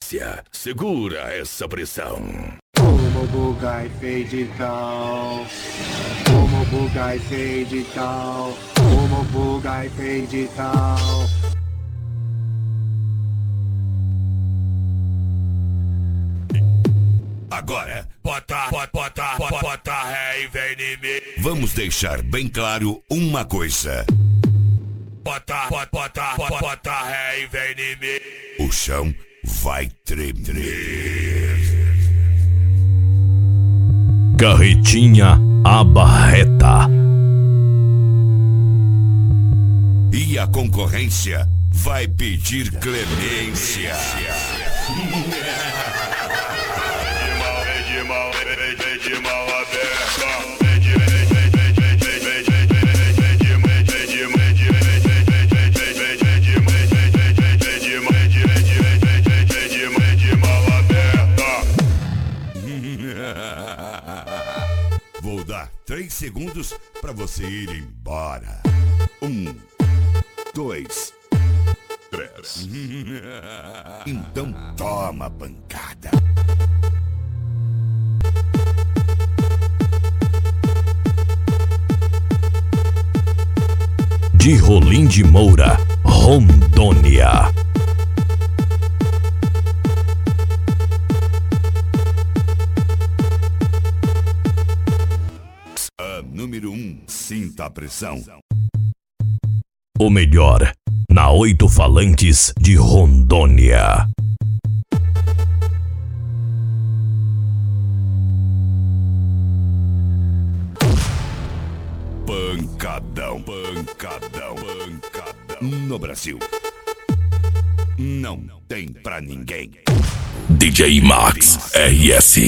Segura essa pressão. Como bugai fade down. Como bugai fade down. Como bugai fade down. Agora, bota ré e vem em mim. Vamos deixar bem claro uma coisa. Bota ré e vem em mim. O chão vai tremer. Carretinha abarreta. E a concorrência vai pedir clemência. Vou dar 3 segundos pra você ir embora. 1, 2, 3. Então toma pancada. De Rolim de Moura, Rondônia. Número 1, sinta a pressão. O melhor, na 8 falantes de Rondônia. Pancadão. No Brasil, não tem pra ninguém. DJ Max RS.